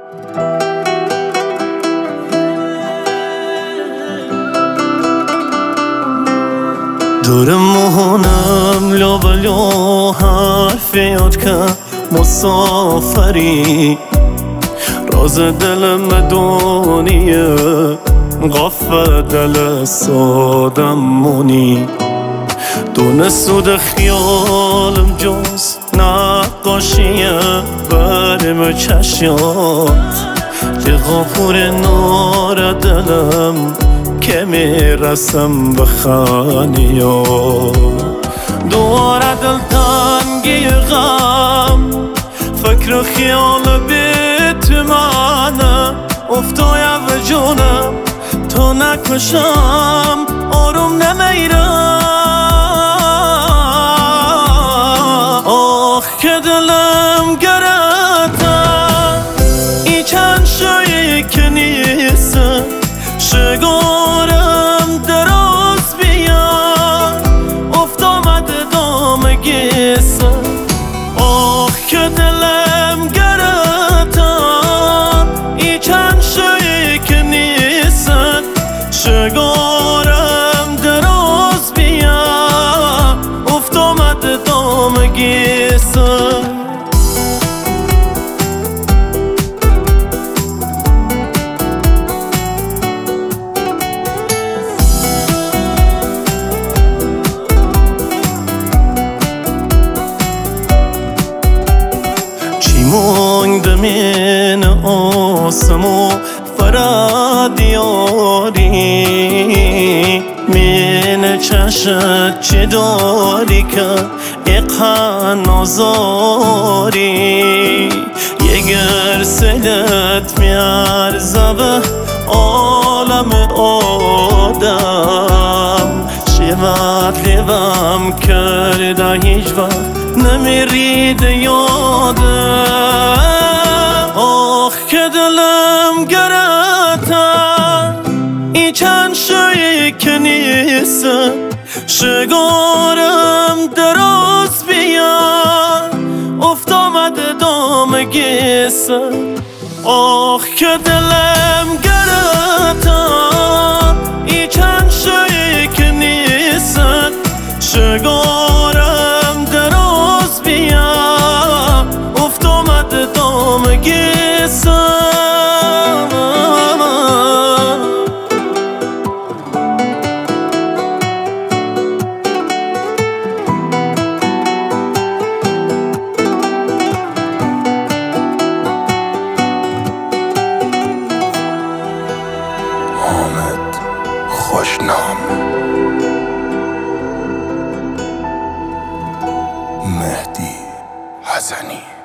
دورمونم لابلو حرف یاد که مسافری راز دلم دونیه غفه دل سادمونی دون سود خیالم جز نقاشیه برم چشیات که غافور نار دلم که میرسم به خانیو دواره دل تنگی غم فکر و خیال بیت منه افتای و جونم تو نکشم آروم نمیرم آخ که دلم گرده ای چند شایی که نیستم شگارم دراز بیان افت آمده دام گیسم آخ که دلم گرفتم ای چند شایی که نیستن شگارم دراز بیان افت آمده دام گیسم مانده من آسمو فرادیاری من چشت چه داری که اقها نازاری یگر سلت میارزه به عالم آدم شیوت لیوم کرده هیچ وقت نمیرید یادم آخ که دلم گرفتم ای چند شایی که نیستم شگارم دراز بیان افت آمده دام گیسم آخ که دلم گرفتم ای چند شایی که نیستم شگارم دراز بیان افت آمده دام گیسم حامد خوشنام مهدی حسنی